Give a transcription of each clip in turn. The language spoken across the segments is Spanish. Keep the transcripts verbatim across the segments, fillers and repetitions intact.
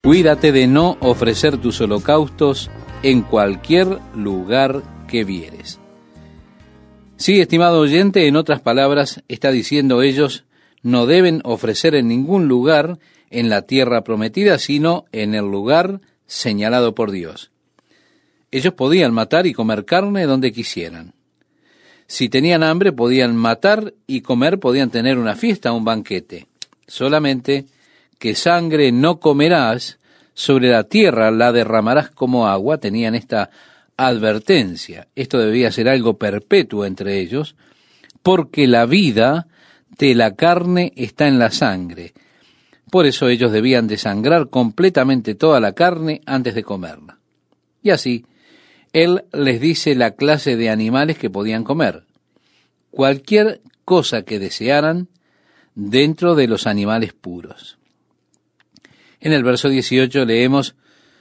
Cuídate de no ofrecer tus holocaustos en cualquier lugar que vieres. Sí, estimado oyente, en otras palabras, está diciendo ellos no deben ofrecer en ningún lugar en la tierra prometida, sino en el lugar señalado por Dios. Ellos podían matar y comer carne donde quisieran. Si tenían hambre, podían matar y comer, podían tener una fiesta, un banquete. Solamente que sangre no comerás, sobre la tierra la derramarás como agua. Tenían esta advertencia. Esto debía ser algo perpetuo entre ellos, porque la vida de la carne está en la sangre. Por eso ellos debían desangrar completamente toda la carne antes de comerla. Y así, Él les dice la clase de animales que podían comer. Cualquier cosa que desearan dentro de los animales puros. En el verso dieciocho leemos,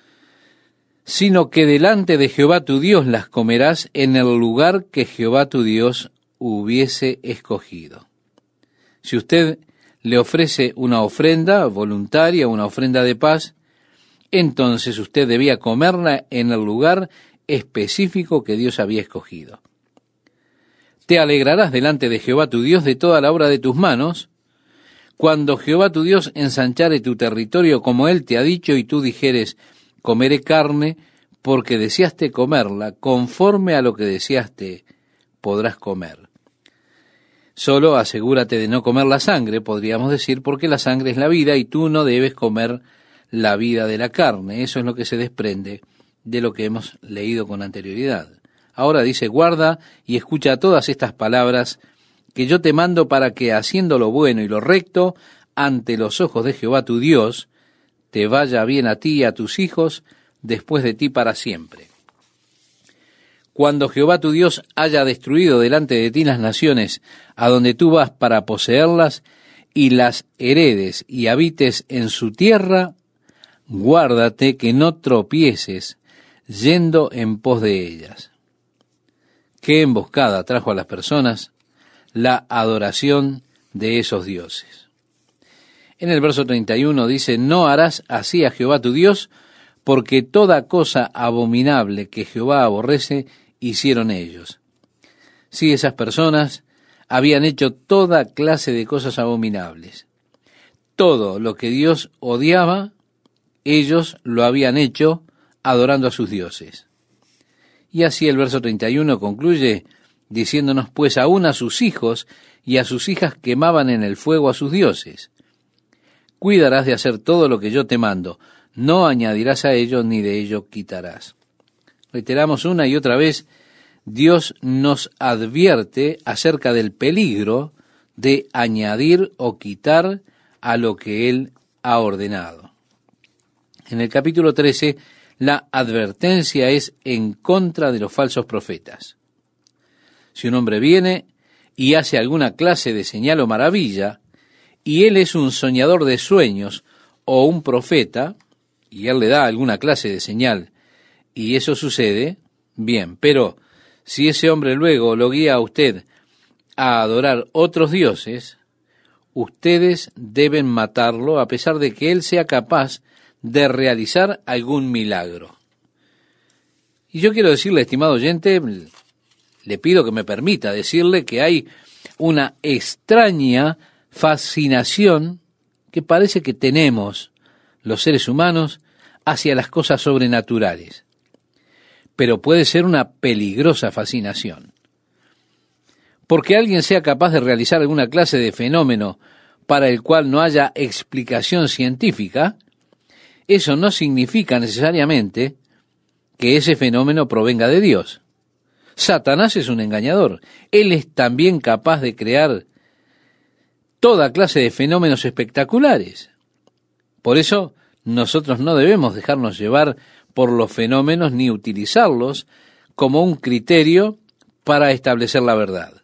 sino que delante de Jehová tu Dios las comerás en el lugar que Jehová tu Dios hubiese escogido. Si usted le ofrece una ofrenda voluntaria, una ofrenda de paz, entonces usted debía comerla en el lugar específico que Dios había escogido. Te alegrarás delante de Jehová tu Dios de toda la obra de tus manos, cuando Jehová tu Dios ensanchare tu territorio como Él te ha dicho, y tú dijeres, comeré carne, porque deseaste comerla, conforme a lo que deseaste, podrás comer. Solo asegúrate de no comer la sangre, podríamos decir, porque la sangre es la vida, y tú no debes comer la vida de la carne. Eso es lo que se desprende de lo que hemos leído con anterioridad. Ahora dice, guarda y escucha todas estas palabras que yo te mando para que, haciendo lo bueno y lo recto, ante los ojos de Jehová tu Dios, te vaya bien a ti y a tus hijos después de ti para siempre. Cuando Jehová tu Dios haya destruido delante de ti las naciones a donde tú vas para poseerlas, y las heredes y habites en su tierra, guárdate que no tropieces yendo en pos de ellas. Qué emboscada trajo a las personas la adoración de esos dioses. En el verso treinta y uno dice, no harás así a Jehová tu Dios, porque toda cosa abominable que Jehová aborrece, hicieron ellos. Sí, esas personas habían hecho toda clase de cosas abominables. Todo lo que Dios odiaba, ellos lo habían hecho adorando a sus dioses. Y así el verso treinta y uno concluye diciéndonos, pues aún a sus hijos y a sus hijas quemaban en el fuego a sus dioses. Cuidarás de hacer todo lo que yo te mando, no añadirás a ello ni de ello quitarás. Reiteramos una y otra vez, Dios nos advierte acerca del peligro de añadir o quitar a lo que Él ha ordenado. En el capítulo trece, la advertencia es en contra de los falsos profetas. Si un hombre viene y hace alguna clase de señal o maravilla, y él es un soñador de sueños o un profeta, y él le da alguna clase de señal, y eso sucede, bien, pero si ese hombre luego lo guía a usted a adorar otros dioses, ustedes deben matarlo a pesar de que él sea capaz de realizar algún milagro. Y yo quiero decirle, estimado oyente, le pido que me permita decirle que hay una extraña fascinación que parece que tenemos los seres humanos hacia las cosas sobrenaturales. Pero puede ser una peligrosa fascinación. Porque alguien sea capaz de realizar alguna clase de fenómeno para el cual no haya explicación científica, eso no significa necesariamente que ese fenómeno provenga de Dios. Satanás es un engañador. Él es también capaz de crear toda clase de fenómenos espectaculares. Por eso, nosotros no debemos dejarnos llevar por los fenómenos ni utilizarlos como un criterio para establecer la verdad.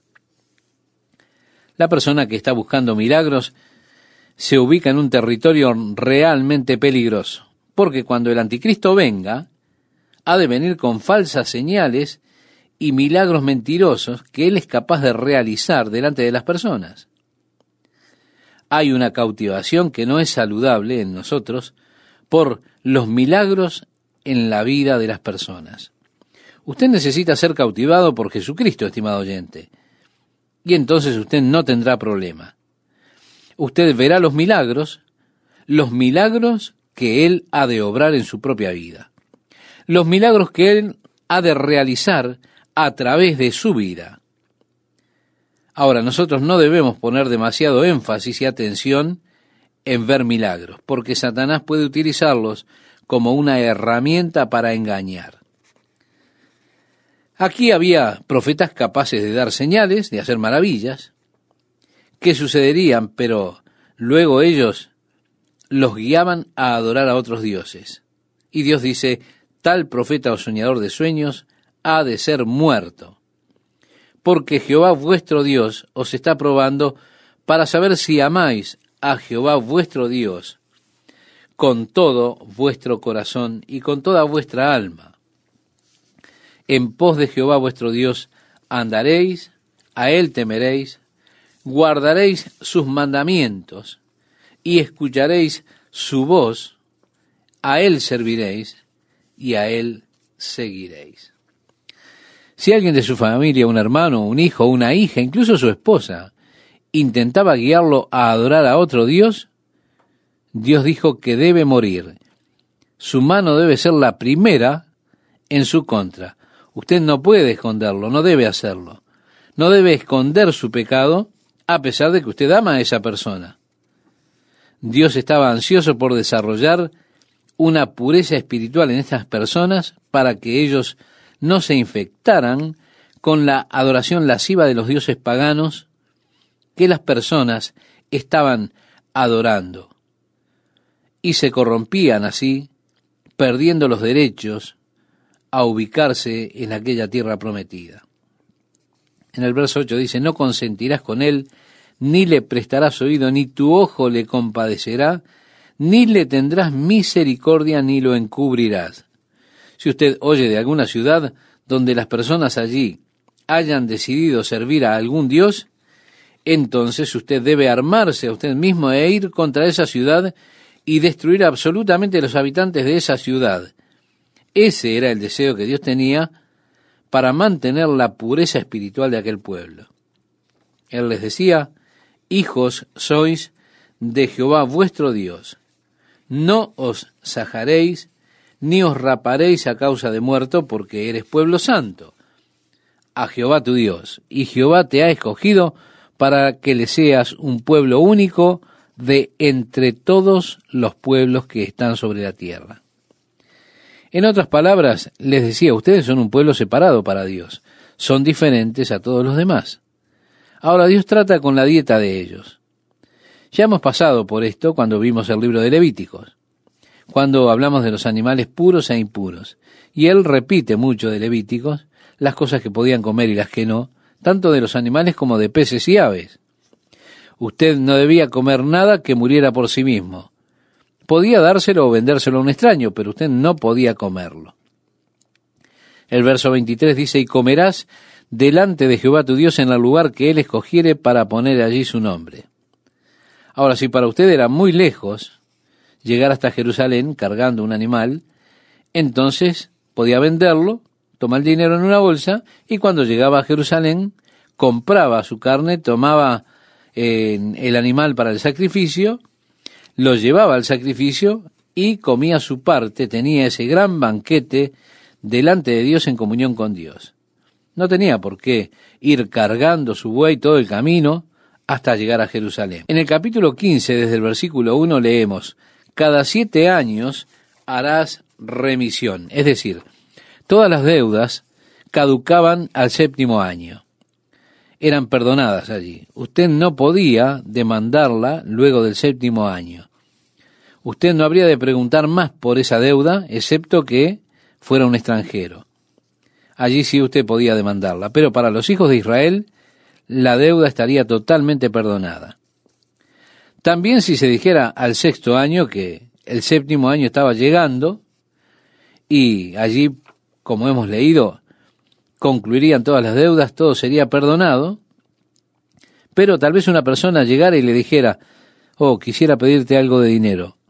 La persona que está buscando milagros se ubica en un territorio realmente peligroso, porque cuando el anticristo venga, ha de venir con falsas señales y milagros mentirosos que él es capaz de realizar delante de las personas. Hay una cautivación que no es saludable en nosotros, por los milagros en la vida de las personas. Usted necesita ser cautivado por Jesucristo, estimado oyente, y entonces usted no tendrá problema. Usted verá los milagros, los milagros que Él ha de obrar en su propia vida, los milagros que Él ha de realizar a través de su vida. Ahora, nosotros no debemos poner demasiado énfasis y atención en ver milagros, porque Satanás puede utilizarlos como una herramienta para engañar. Aquí había profetas capaces de dar señales, de hacer maravillas, que sucederían, pero luego ellos los guiaban a adorar a otros dioses. Y Dios dice, tal profeta o soñador de sueños ha de ser muerto, porque Jehová vuestro Dios os está probando para saber si amáis a Jehová vuestro Dios con todo vuestro corazón y con toda vuestra alma. En pos de Jehová vuestro Dios andaréis, a Él temeréis, guardaréis sus mandamientos y escucharéis su voz, a Él serviréis y a Él seguiréis. Si alguien de su familia, un hermano, un hijo, una hija, incluso su esposa, intentaba guiarlo a adorar a otro Dios, Dios dijo que debe morir. Su mano debe ser la primera en su contra. Usted no puede esconderlo, no debe hacerlo. No debe esconder su pecado a pesar de que usted ama a esa persona. Dios estaba ansioso por desarrollar una pureza espiritual en estas personas para que ellos no se infectaran con la adoración lasciva de los dioses paganos que las personas estaban adorando, y se corrompían así, perdiendo los derechos a ubicarse en aquella tierra prometida. En el verso ocho dice, no consentirás con él, ni le prestarás oído, ni tu ojo le compadecerá, ni le tendrás misericordia, ni lo encubrirás. Si usted oye de alguna ciudad donde las personas allí hayan decidido servir a algún dios, entonces usted debe armarse a usted mismo e ir contra esa ciudad y destruir absolutamente a los habitantes de esa ciudad. Ese era el deseo que Dios tenía para mantener la pureza espiritual de aquel pueblo. Él les decía, hijos sois de Jehová vuestro Dios, no os sajaréis, ni os raparéis a causa de muerto, porque eres pueblo santo, a Jehová tu Dios, y Jehová te ha escogido para que le seas un pueblo único de entre todos los pueblos que están sobre la tierra. En otras palabras, les decía, ustedes son un pueblo separado para Dios, son diferentes a todos los demás. Ahora Dios trata con la dieta de ellos. Ya hemos pasado por esto cuando vimos el libro de Levíticos, cuando hablamos de los animales puros e impuros, y él repite mucho de Levíticos, las cosas que podían comer y las que no, tanto de los animales como de peces y aves. Usted no debía comer nada que muriera por sí mismo. Podía dárselo o vendérselo a un extraño, pero usted no podía comerlo. El verso veintitrés dice, y comerás delante de Jehová tu Dios en el lugar que él escogiere para poner allí su nombre. Ahora, si para usted era muy lejos llegar hasta Jerusalén cargando un animal, entonces podía venderlo, tomar el dinero en una bolsa, y cuando llegaba a Jerusalén, compraba su carne, tomaba eh, el animal para el sacrificio, lo llevaba al sacrificio y comía su parte, tenía ese gran banquete delante de Dios en comunión con Dios. No tenía por qué ir cargando su buey todo el camino hasta llegar a Jerusalén. En el capítulo quince, desde el versículo uno, leemos, cada siete años harás remisión, es decir, todas las deudas caducaban al séptimo año. Eran perdonadas allí. Usted no podía demandarla luego del séptimo año. Usted no habría de preguntar más por esa deuda, excepto que fuera un extranjero. Allí sí usted podía demandarla, pero para los hijos de Israel, la deuda estaría totalmente perdonada. También si se dijera al sexto año que el séptimo año estaba llegando, y allí, como hemos leído, concluirían todas las deudas, todo sería perdonado, pero tal vez una persona llegara y le dijera, oh, quisiera pedirte algo de dinero.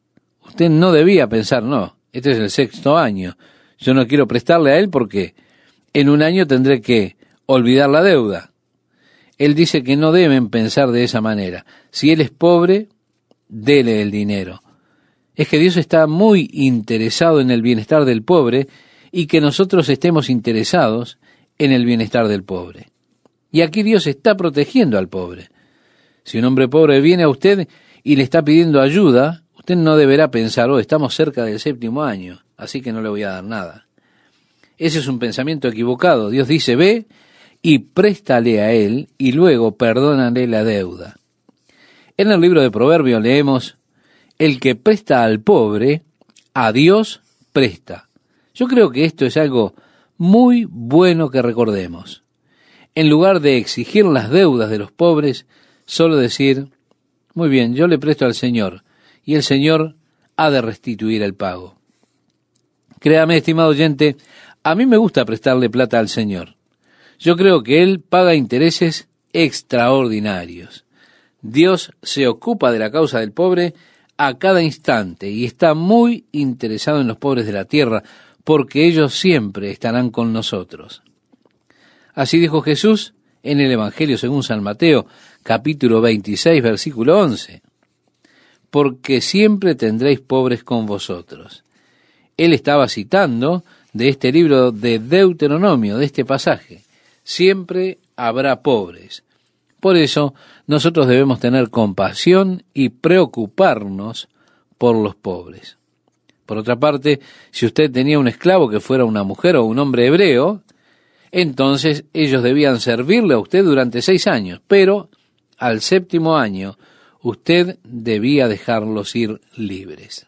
Usted no debía pensar, no, este es el sexto año, yo no quiero prestarle a él porque en un año tendré que olvidar la deuda. Él dice que no deben pensar de esa manera. Si él es pobre, dele el dinero. Es que Dios está muy interesado en el bienestar del pobre y que nosotros estemos interesados en el bienestar del pobre. Y aquí Dios está protegiendo al pobre. Si un hombre pobre viene a usted y le está pidiendo ayuda, usted no deberá pensar, oh, estamos cerca del séptimo año, así que no le voy a dar nada. Ese es un pensamiento equivocado. Dios dice, ve y préstale a él y luego perdónale la deuda. En el libro de Proverbios leemos, el que presta al pobre, a Dios presta. Yo creo que esto es algo muy bueno que recordemos. En lugar de exigir las deudas de los pobres, solo decir, muy bien, yo le presto al Señor, y el Señor ha de restituir el pago. Créame, estimado oyente, a mí me gusta prestarle plata al Señor. Yo creo que Él paga intereses extraordinarios. Dios se ocupa de la causa del pobre a cada instante y está muy interesado en los pobres de la tierra, porque ellos siempre estarán con nosotros. Así dijo Jesús en el Evangelio según San Mateo, capítulo veintiséis, versículo once. Porque siempre tendréis pobres con vosotros. Él estaba citando de este libro de Deuteronomio, de este pasaje. Siempre habrá pobres. Por eso, nosotros debemos tener compasión y preocuparnos por los pobres. Por otra parte, si usted tenía un esclavo que fuera una mujer o un hombre hebreo, entonces ellos debían servirle a usted durante seis años, pero al séptimo año usted debía dejarlos ir libres.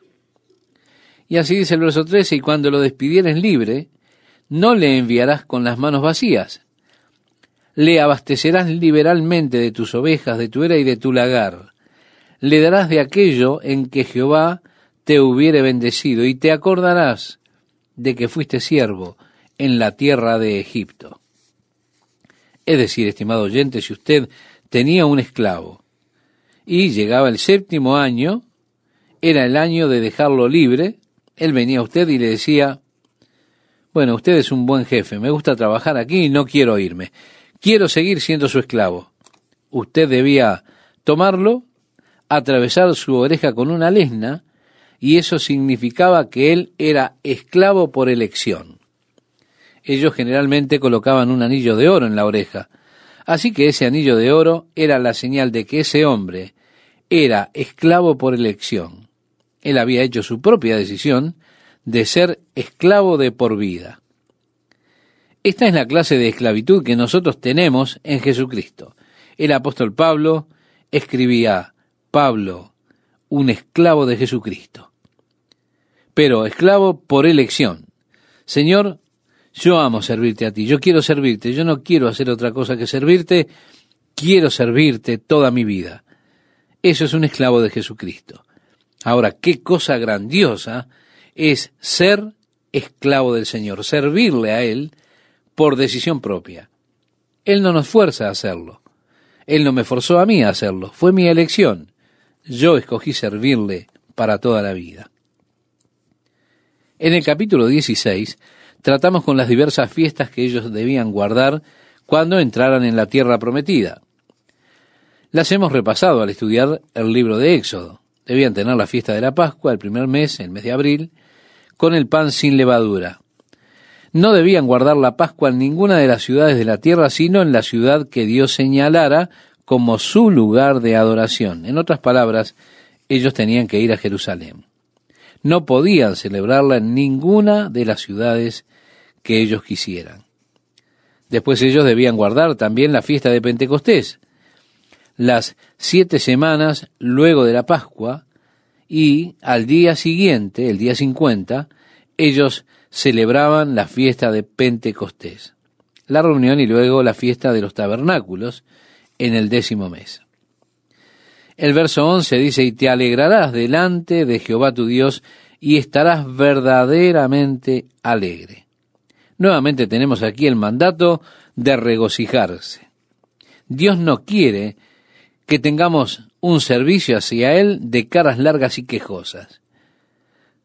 Y así dice el verso trece, y cuando lo despidieres libre, no le enviarás con las manos vacías. Le abastecerás liberalmente de tus ovejas, de tu era y de tu lagar. Le darás de aquello en que Jehová te hubiere bendecido, y te acordarás de que fuiste siervo en la tierra de Egipto. Es decir, estimado oyente, si usted tenía un esclavo y llegaba el séptimo año, era el año de dejarlo libre, él venía a usted y le decía, bueno, usted es un buen jefe, me gusta trabajar aquí y no quiero irme. Quiero seguir siendo su esclavo. Usted debía tomarlo, atravesar su oreja con una lesna, y eso significaba que él era esclavo por elección. Ellos generalmente colocaban un anillo de oro en la oreja, así que ese anillo de oro era la señal de que ese hombre era esclavo por elección. Él había hecho su propia decisión de ser esclavo de por vida. Esta es la clase de esclavitud que nosotros tenemos en Jesucristo. El apóstol Pablo escribía, Pablo, un esclavo de Jesucristo. Pero esclavo por elección. Señor, yo amo servirte a ti, yo quiero servirte, yo no quiero hacer otra cosa que servirte, quiero servirte toda mi vida. Eso es un esclavo de Jesucristo. Ahora, qué cosa grandiosa es ser esclavo del Señor, servirle a Él por decisión propia. Él no nos fuerza a hacerlo. Él no me forzó a mí a hacerlo. Fue mi elección. Yo escogí servirle para toda la vida. En el capítulo dieciséis tratamos con las diversas fiestas que ellos debían guardar cuando entraran en la tierra prometida. Las hemos repasado al estudiar el libro de Éxodo. Debían tener la fiesta de la Pascua, el primer mes, el mes de abril, con el pan sin levadura. No debían guardar la Pascua en ninguna de las ciudades de la tierra, sino en la ciudad que Dios señalara como su lugar de adoración. En otras palabras, ellos tenían que ir a Jerusalén. No podían celebrarla en ninguna de las ciudades que ellos quisieran. Después ellos debían guardar también la fiesta de Pentecostés, las siete semanas luego de la Pascua, y al día siguiente, el día cincuenta, ellos celebraban la fiesta de Pentecostés, la reunión y luego la fiesta de los tabernáculos en el décimo mes. El verso once dice, y te alegrarás delante de Jehová tu Dios y estarás verdaderamente alegre. Nuevamente tenemos aquí el mandato de regocijarse. Dios no quiere que tengamos un servicio hacia Él de caras largas y quejosas.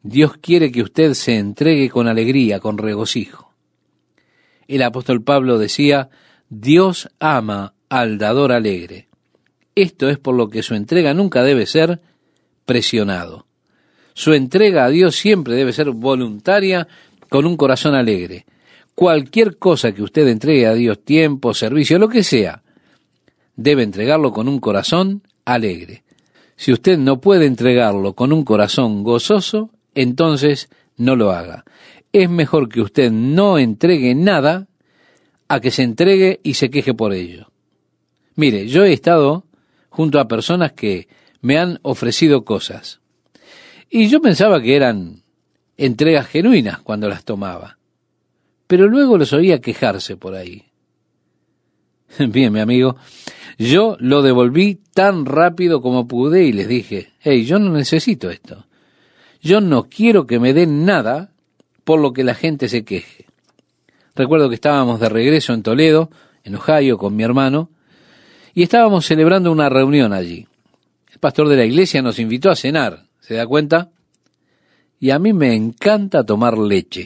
Dios quiere que usted se entregue con alegría, con regocijo. El apóstol Pablo decía, Dios ama al dador alegre. Esto es por lo que su entrega nunca debe ser presionado. Su entrega a Dios siempre debe ser voluntaria, con un corazón alegre. Cualquier cosa que usted entregue a Dios, tiempo, servicio, lo que sea, debe entregarlo con un corazón alegre. Si usted no puede entregarlo con un corazón gozoso, entonces no lo haga. Es mejor que usted no entregue nada a que se entregue y se queje por ello. Mire, yo he estado junto a personas que me han ofrecido cosas, y yo pensaba que eran entregas genuinas cuando las tomaba, pero luego los oía quejarse por ahí. Bien, mi amigo, yo lo devolví tan rápido como pude y les dije, hey, yo no necesito esto. Yo no quiero que me den nada por lo que la gente se queje. Recuerdo que estábamos de regreso en Toledo, en Ohio, con mi hermano, y estábamos celebrando una reunión allí. El pastor de la iglesia nos invitó a cenar, ¿se da cuenta? Y a mí me encanta tomar leche.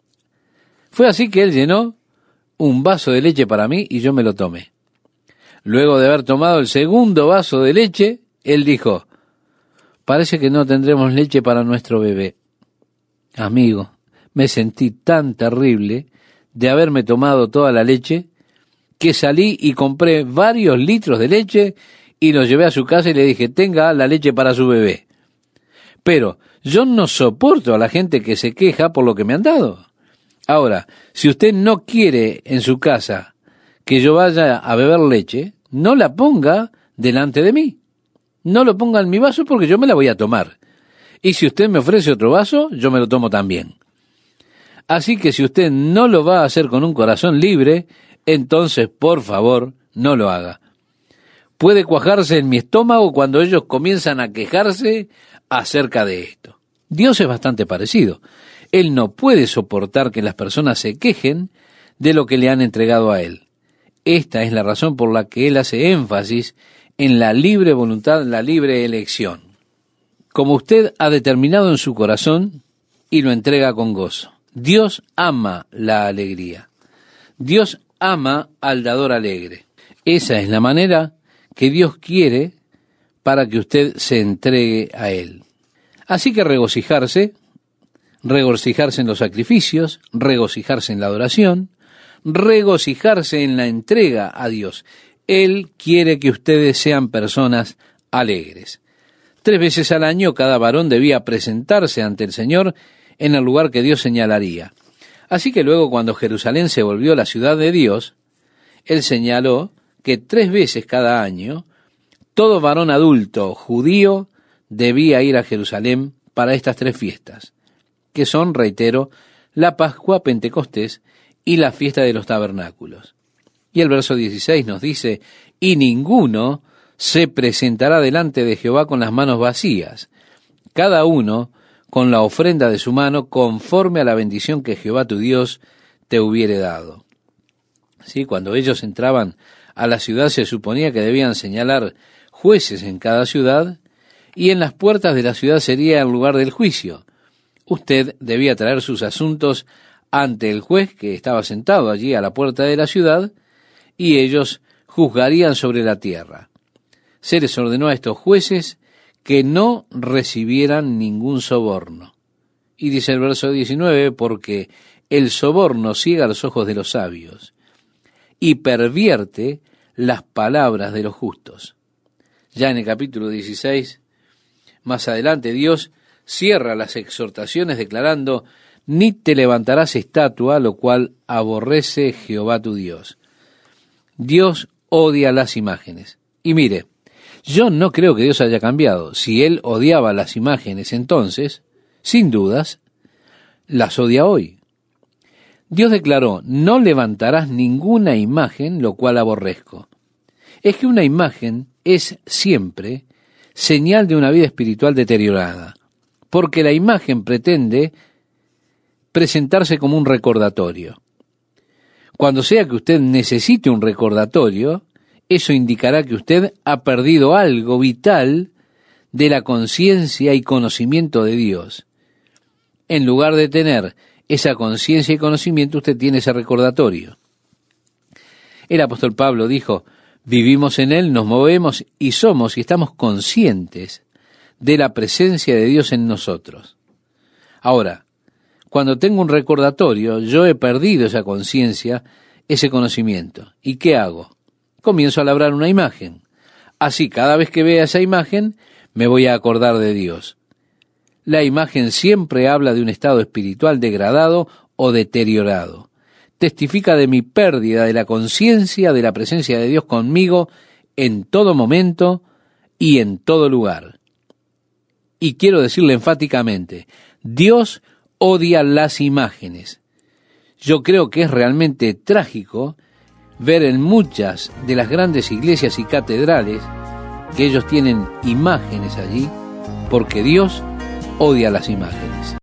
Fue así que él llenó un vaso de leche para mí y yo me lo tomé. Luego de haber tomado el segundo vaso de leche, él dijo, parece que no tendremos leche para nuestro bebé. Amigo, me sentí tan terrible de haberme tomado toda la leche que salí y compré varios litros de leche y los llevé a su casa y le dije, tenga la leche para su bebé. Pero yo no soporto a la gente que se queja por lo que me han dado. Ahora, si usted no quiere en su casa que yo vaya a beber leche, no la ponga delante de mí. No lo ponga en mi vaso porque yo me la voy a tomar. Y si usted me ofrece otro vaso, yo me lo tomo también. Así que si usted no lo va a hacer con un corazón libre, entonces, por favor, no lo haga. Puede cuajarse en mi estómago cuando ellos comienzan a quejarse acerca de esto. Dios es bastante parecido. Él no puede soportar que las personas se quejen de lo que le han entregado a Él. Esta es la razón por la que Él hace énfasis en la libre voluntad, la libre elección. Como usted ha determinado en su corazón y lo entrega con gozo. Dios ama la alegría. Dios ama al dador alegre. Esa es la manera que Dios quiere para que usted se entregue a Él. Así que regocijarse, regocijarse en los sacrificios, regocijarse en la adoración, regocijarse en la entrega a Dios. Él quiere que ustedes sean personas alegres. Tres veces al año cada varón debía presentarse ante el Señor en el lugar que Dios señalaría. Así que luego, cuando Jerusalén se volvió la ciudad de Dios, Él señaló que tres veces cada año todo varón adulto judío debía ir a Jerusalén para estas tres fiestas, que son, reitero, la Pascua, Pentecostés y la fiesta de los tabernáculos. Y el verso dieciséis nos dice, y ninguno se presentará delante de Jehová con las manos vacías, cada uno con la ofrenda de su mano, conforme a la bendición que Jehová tu Dios te hubiere dado. Sí, cuando ellos entraban a la ciudad se suponía que debían señalar jueces en cada ciudad, y en las puertas de la ciudad sería el lugar del juicio. Usted debía traer sus asuntos ante el juez que estaba sentado allí a la puerta de la ciudad, y ellos juzgarían sobre la tierra. Se les ordenó a estos jueces que no recibieran ningún soborno. Y dice el verso diecinueve, porque el soborno ciega los ojos de los sabios y pervierte las palabras de los justos. Ya en el capítulo dieciséis, más adelante, Dios cierra las exhortaciones declarando, ni te levantarás estatua, lo cual aborrece Jehová tu Dios. Dios odia las imágenes. Y mire, yo no creo que Dios haya cambiado. Si Él odiaba las imágenes entonces, sin dudas, las odia hoy. Dios declaró, no levantarás ninguna imagen, lo cual aborrezco. Es que una imagen es siempre señal de una vida espiritual deteriorada, porque la imagen pretende presentarse como un recordatorio. Cuando sea que usted necesite un recordatorio, eso indicará que usted ha perdido algo vital de la conciencia y conocimiento de Dios. En lugar de tener esa conciencia y conocimiento, usted tiene ese recordatorio. El apóstol Pablo dijo, vivimos en Él, nos movemos y somos y estamos conscientes de la presencia de Dios en nosotros. Ahora, cuando tengo un recordatorio, yo he perdido esa conciencia, ese conocimiento. ¿Y qué hago? Comienzo a labrar una imagen. Así, cada vez que vea esa imagen, me voy a acordar de Dios. La imagen siempre habla de un estado espiritual degradado o deteriorado. Testifica de mi pérdida de la conciencia de la presencia de Dios conmigo en todo momento y en todo lugar. Y quiero decirle enfáticamente, Dios odia las imágenes. Yo creo que es realmente trágico ver en muchas de las grandes iglesias y catedrales que ellos tienen imágenes allí, porque Dios odia las imágenes.